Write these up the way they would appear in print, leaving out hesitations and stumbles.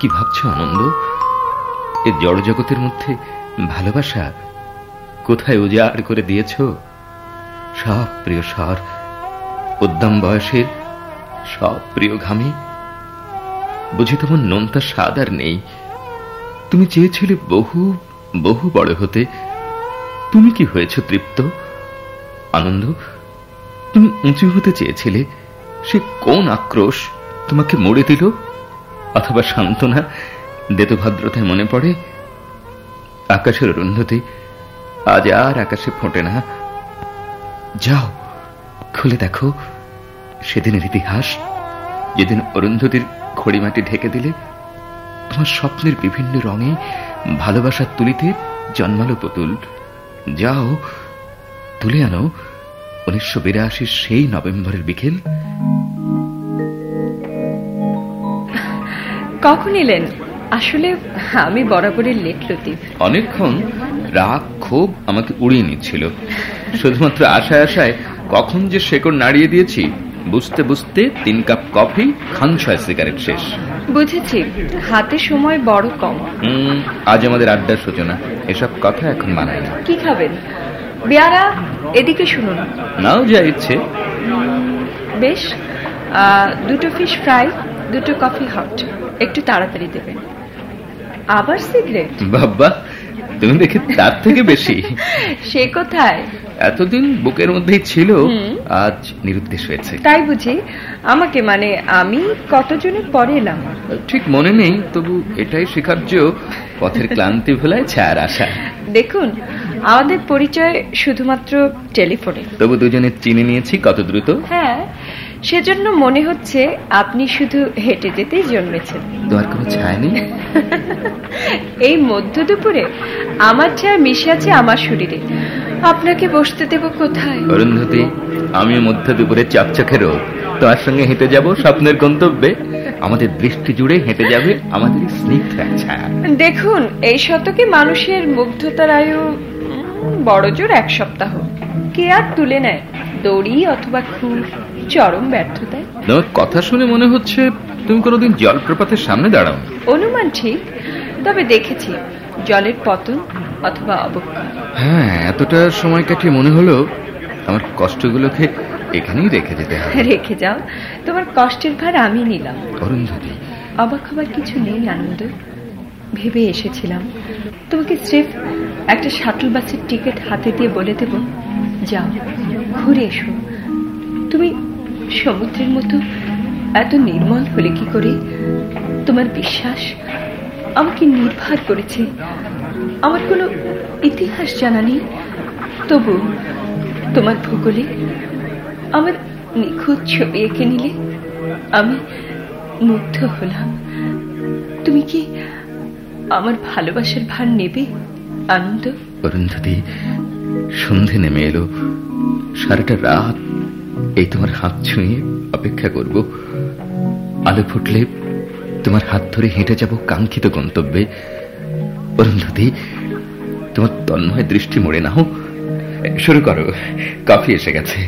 ভাবছো আনন্দ? এ জড় জগতের মধ্যে ভালোবাসা কোথায় উজাড় করে দিয়েছ? সব প্রিয় স্বর, উদ্দাম বয়সের সব প্রিয় ঘামে। বুঝি তোমার নোনতা স্বাদ আর নেই? তুমি চেয়েছিলে বহু বহু বড় হতে, তুমি কি হয়েছ তৃপ্ত? আনন্দ, তুমি উঁচু হতে চেয়েছিলে, সে কোন আক্রোশ তোমাকে মরে দিল? অথবা সান্ত্বনা, দেতভদ্রতায় মনে পড়ে আকাশের অরুন্ধতী আজ আর আকাশে ফোটে না। যাও, খুলে দেখো সেদিনের ইতিহাস, যেদিন অরুন্ধতির খড়িমাটি ঢেকে দিলে তোমার স্বপ্নের বিভিন্ন রঙে ভালোবাসার তুলিতে জন্মালো পুতুল। যাও, তুলে আনো 1982 সেই নভেম্বরের বিকেল। কখন এলেন? আসলে আমি বরাবরের লেট লতিফ। অনেকক্ষণ রাগ ক্ষোভ আমাকে উড়িয়ে নিচ্ছিল। শুধুমাত্র আশায় আশায় কখন যে শেকড় নাড়িয়ে দিয়েছি, বুঝতে বুঝতে 3 কাপ কফি, খান 6 সিগারেট শেষ। বুঝেছি, হাতে সময় বড় কম। আজ আমাদের আড্ডার সূচনা, এসব কথা এখন মানায় না। কি খাবেন? বেয়ারা, এদিকে শুনুন। নাও যা ইচ্ছে। বেশ, 2টো ফিশ ফ্রাই, 2টো কফি হট, একটু তাড়াতাড়ি দেবেন। আবার সিগারেট? বাবা, তুমি দেখে তার থেকে বেশি। সে কোথায়? এতদিন বুকের মধ্যেই ছিল, আজ নিরুদ্দেশ হয়েছে। তাই বুঝি? আমাকে মানে আমি কতজনের পরে এলাম ঠিক মনে নেই, তবু এটাই স্বীকার্য পথের ক্লান্তি ভোলায় ছায়ার আশা। দেখুন, আমাদের পরিচয় শুধুমাত্র টেলিফোনে, তবু দুজনে চিনে নিয়েছি কত দ্রুত। হ্যাঁ, সেজন্য মনে হচ্ছে আপনি শুধু হেঁটে যেতেই জন্মেছেন। তোমার কোনো ছায়া নেই? এই মধ্য দুপুরে আমার ছায়া মিশে আছে আমার শরীরে, আপনাকে বসতে দেব কোথায়? অরুন্ধতী, আমিও মধ্য দুপুরে চকচকে রোদ, তোমার সঙ্গে হেঁটে যাব স্বপ্নের গন্তব্যে। আমাদের দৃষ্টি জুড়ে হেঁটে যাবে আমাদের স্নিগ্ধ ছায়া। দেখুন, এই শতকে মানুষের মুগ্ধতার আয়ু বড় জোর 1 সপ্তাহ। কে আর তুলে নেয় দড়ি অথবা খুর চরম ব্যর্থতায়? তোমার কথা শুনে মনে হচ্ছে তুমি কোনোদিন জলপ্রপাতের সামনে দাঁড়াও। অনুমান ঠিক, তবে দেখেছি জলের পতন অথবা অবক্ষয়। হ্যাঁ, এতটা সময় কাটিয়ে মনে হলো আমার কষ্টগুলোকে এখানেই রেখে যেতে হবে। রেখে যাও, তোমার কষ্টের ভার আমি নিলাম। অরুন্ধতী, অবাক হবার কিছু নেই আনন্দ। ভেবে এসেছিলাম তোমাকে স্রেফ একটা শাটল বাসের টিকিট হাতে দিয়ে বলে দেব, যাও ঘুরে এসো। তুমি সমুদ্রের মতো এত নির্মল হলে কি করে? তোমার বিশ্বাস আমাকে নির্ভর করেছে। আমার কোনো ইতিহাস জানা নেই, তবু তোমার ভূগোলে আমার নিখুঁত ছবি এঁকে নিলে আমি মুগ্ধ হলাম। তুমি কি আমার ভালোবাসার ভার নেবে আনন্দ? অরুন্ধতী, সন্ধে নেমে এলো। সারাটা রাত এই তোমার হাত ছুঁয়ে অপেক্ষা করব। আলো ফুটলে তোমার হাত ধরে হেঁটে যাব কাঙ্ক্ষিত গন্তব্যে। অরুন্ধতী, তোমার তন্ময় দৃষ্টি মোড়ে নাও। শুরু করো, কফি এসে গেছে।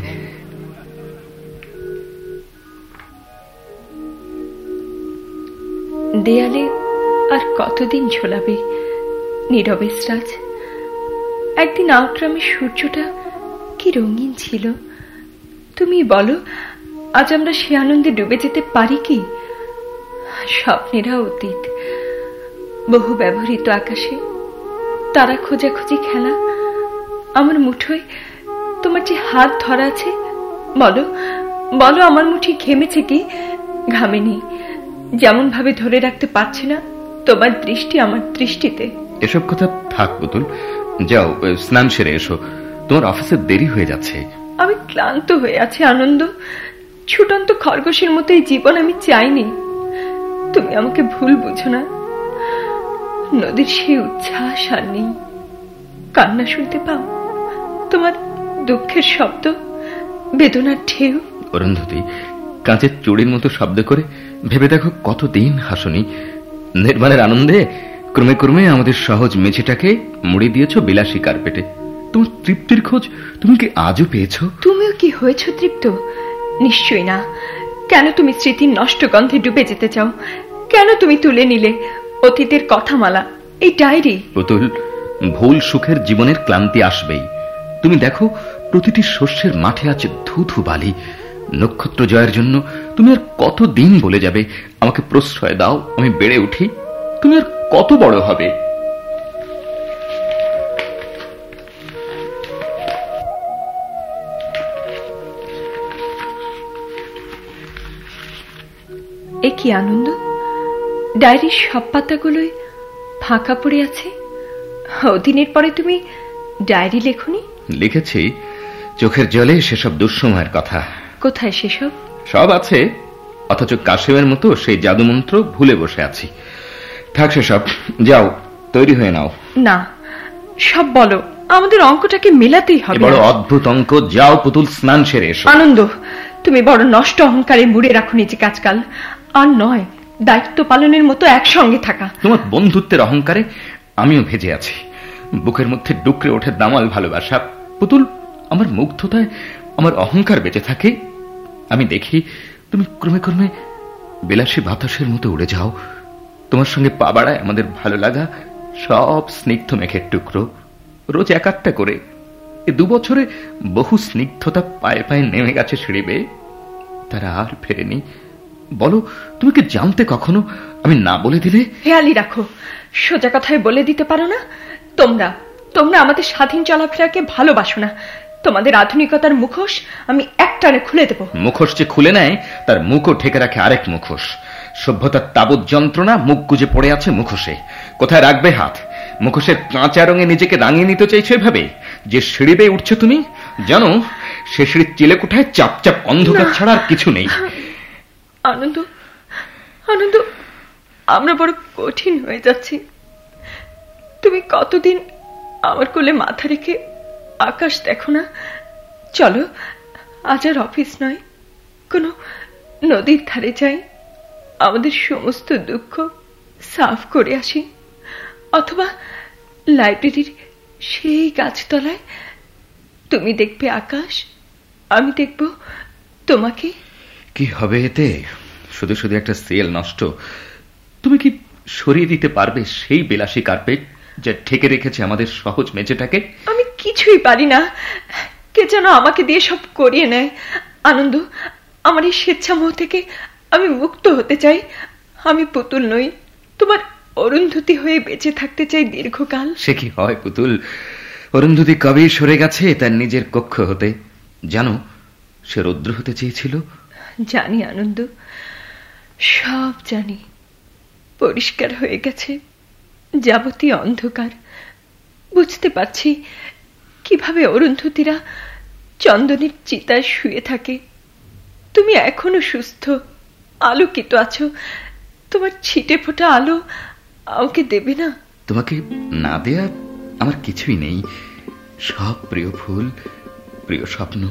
দেয়ালে আর কতদিন ঝোলাবে নীরবে স্রাজ? একদিন আউটগ্রামে সূর্যটা কি রঙিন ছিল। তুমি বলো, আজ আমরা সে আনন্দে ডুবে যেতে পারি কি? স্বপ্নেরা অতীত, বহু ব্যবহৃত আকাশে তারা খোঁজাখুঁজি খেলা। আমার মুঠোয় তোমার যে হাত ধরা আছে, বলো বলো আমার মুঠি ঘেমেছে কি? ঘামেনি, যেমন ভাবে ধরে রাখতে পারছে না তোমার দৃষ্টি আমার দৃষ্টিতে। এসব কথা থাক পুতুল, যাও স্নান সেরে এসো, তোমার অফিসে দেরি হয়ে যাচ্ছে। আমি ক্লান্ত হয়ে আছি আনন্দ। ছুটন্ত খরগোশের মতো এই জীবন আমি চাইনি। তুমি আমাকে ভুল বুঝো না। নদীর সেই উচ্ছ্বাস আর নেই। কান্না শুনতে পাও? তোমার দুঃখের শব্দ, বেদনার ঢেউ। অরুন্ধতী, কাঁচের চুড়ির মতো শব্দ করে ভেবে দেখো কতদিন হাসনি। নির্বাণের আনন্দে ক্রমে ক্রমে আমাদের সহজ মেঝেটাকে মুড়ে দিয়েছ বিলাসী কার্পেটে। তোমার তৃপ্তির খোঁজ তুমি কি আজও পেয়েছ? তুমিও কি হয়েছ তৃপ্ত? নিশ্চয়ই না। কেন তুমি স্মৃতির নষ্ট গন্ধে ডুবে যেতে চাও? কেন তুমি তুলে নিলে অতীতের কথামালা, এই ডায়েরি? পুতুল, ভুল সুখের জীবনের ক্লান্তি আসবেই। তুমি দেখো, প্রতিটি শস্যের মাঠে আছে ধু ধু বালি। নক্ষত্র জয়ের জন্য তুমি আর কত দিন বলে যাবে আমাকে প্রশ্রয় দাও, আমি বেড়ে উঠি? তুমি আর কত বড় হবে? এ কি আনন্দ, ডায়েরির সব পাতাগুলোই ফাঁকা পড়ে আছে। দিনের পরে তুমি ডায়েরি লেখনি? লিখেছি, চোখের জলে সেসব দুঃসময়ের কথা। কোথায় সেসব? সব আছে, অথচ কাশেমের মতো সেই জাদুমন্ত্র ভুলে বসে আছি। থাক সেসব, যাও তৈরি হয়ে নাও। না, সব বলো, আমাদের অঙ্কটাকে মেলাতেই হবে। বড় অদ্ভুত অঙ্ক। যাও পুতুল, স্নান সেরে এসো। আনন্দ, তুমি বড় নষ্ট অহংকারে মুড়ে রাখো নিজে কাজকাল। আর নয় দায়িত্ব পালনের মতো একসঙ্গে থাকা। তোমার বন্ধুত্বের অহংকারে আমিও ভেজে আছি। বুকের মধ্যে ডুকরে ওঠে দামাল ভালোবাসা। পুতুল, আমার মুগ্ধতায় আমার অহংকার বেঁচে থাকে। আমি দেখি তুমি ক্রমে ক্রমে বিলাসী বাতাসের মতো উড়ে যাও। তোমার সঙ্গে পা বাড়ায় আমাদের ভালো লাগা সব স্নিগ্ধ মেঘের টুকরো। রোজ এক আধটা করে। এ 2 বছরে বহু স্নিগ্ধতা পায়ে পায়ে নেমে গেছে সিঁড়ি বেয়ে, তারা আর ফেরেনি। বলো, তুমি কি জানতে কখনো আমি না বলে দিলে? হেয়ালি রাখো, সোজা কথায় বলে দিতে পারো না? তোমরা তোমরা আমাদের স্বাধীন চলাফেরাকে ভালোবাসো না। তোমাদের আধুনিকতার মুখোশ আমি একটানে খুলে দেব। মুখোশ যে খুলে নেয়, তার মুখও ঠেকে রাখে আরেক মুখোশ। সভ্যতার তাবৎ যন্ত্রণা মুখ গুজে পড়ে আছে মুখোশে। কোথায় রাখবে হাত? মুখোশের কাঁচা রঙে নিজেকে রাঙিয়ে নিতে চাইছো এভাবে? যে সিঁড়ি বেয়ে উঠছো তুমি, জানো সে সিঁড়ির চিলেকোঠায় চাপ চাপ অন্ধকার ছাড়া আর কিছু নেই। আনন্দ, আনন্দ, আমরা বড় কঠিন হয়ে যাচ্ছি। তুমি কতদিন আমার কোলে মাথা রেখে আকাশ দেখো না? চলো, আজ আর অফিস নয়, কোনো নদীর ধারে যাই, আমাদের সমস্ত দুঃখ সাফ করে আসি। অথবা লাইব্রেরির সেই গাছতলায় তুমি দেখবে আকাশ, আমি দেখব তোমাকে। কি হবে এতে? শুধু শুধু একটা সেল নষ্ট। তুমি কি সরিয়ে দিতে পারবে সেই বিলাসী কার্পেট যা ঠেকে রেখেছে আমাদের সহজ মেঝেটাকে? আমি কিছুই পারি না। কে যেন আমাকে দিয়ে সব করিয়ে নেয়। আনন্দ, আমার এই স্বেচ্ছামোহ থেকে আমি মুক্ত হতে চাই। আমি পুতুল নই, তোমার অরুন্ধতী হয়ে বেঁচে থাকতে চাই দীর্ঘকাল। সে কি হয় পুতুল? অরুন্ধতী কবেই সরে গেছে তার নিজের কক্ষ হতে। জানো, সে রৌদ্র হতে চেয়েছিল। জানি আনন্দ, সব জানি। পরিষ্কার হয়ে গেছে যাবতীয় অন্ধকার। বুঝতে পারছি কিভাবে অরুন্ধতীরা চন্দনের চিতায় শুয়ে থাকে। তুমি এখনো সুস্থ, আলোকিত আছো। তোমার ছিটে ফোটা আলো আমাকে দেবে না? তোমাকে না দেয়া আমার কিছুই নেই। সব প্রিয় ফুল, প্রিয় স্বপ্ন,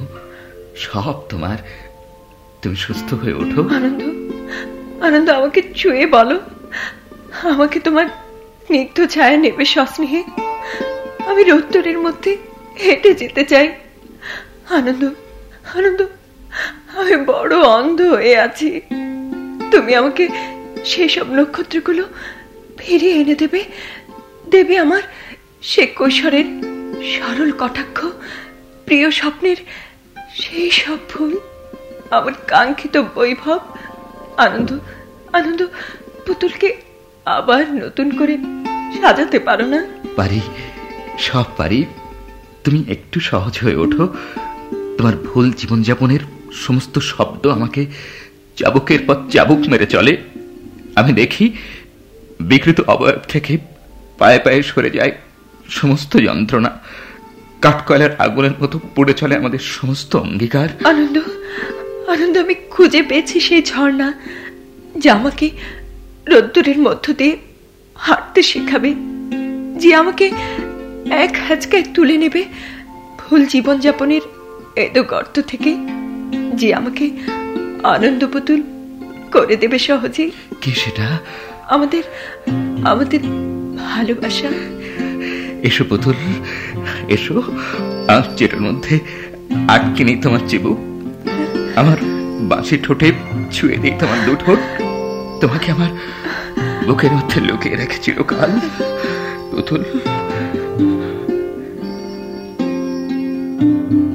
সব তোমার। তুমি সুস্থ হয়ে ওঠো। আনন্দ, আনন্দ, আমাকে ছুঁয়ে বলো, আমাকে তোমার স্নিগ্ধ ছায়া নেবে সস্নেহে। আমি রোদ্দুরের মধ্যে হেঁটে যেতে চাই। আনন্দ, আনন্দ, আমি বড় অন্ধ হয়ে আছি। তুমি আমাকে সেই সব নক্ষত্রগুলো ফিরিয়ে এনে দেবে। দেবে আমার সে কৈশোরের সরল কটাক্ষ, প্রিয় স্বপ্নের সেই সব ফুল, আমার কাঙ্ক্ষিত বৈভব। আনন্দ, আনন্দ, পুতুলকে আবার নতুন করে সাজাতে পারো না? পারি, সব পারি। তুমি একটু সহজ হয়ে ওঠো। তোমার ভুল জীবনযাপনের সমস্ত শব্দ আমাকে চাবুকের পর চাবুক মেরে চলে। আমি দেখি বিকৃত অবয়ব থেকে পায়ে পায়ে সরে যায় সমস্ত যন্ত্রণা। কাঠকয়লার আগুনের মতো পুড়ে চলে আমাদের সমস্ত অঙ্গীকার। আনন্দ, আনন্দ, আমি খুঁজে পেয়েছি সেই ঝর্ণা যা আমাকে রোদ্দুরের মধ্য দিয়ে হাঁটতে শেখাবে, যে আমাকে এক হাঁচকায় তুলে নেবে ভুল জীবনযাপনের এদো গর্ত থেকে, যে আমাকে আনন্দ পুতুল করে দেবে সহজে। কি সেটা? আমাদের আমাদের ভালোবাসা। এসো পুতুল, এসো। আঁচের মধ্যে আটকে নেই তোমার চিবুক। আমার বাঁশি ঠোঁটে ছুঁয়ে দিই তোমার 2 ঠোঁট। তোমাকে আমার বুকের মধ্যে লুকিয়ে রেখে চিরকাল। পুতুল।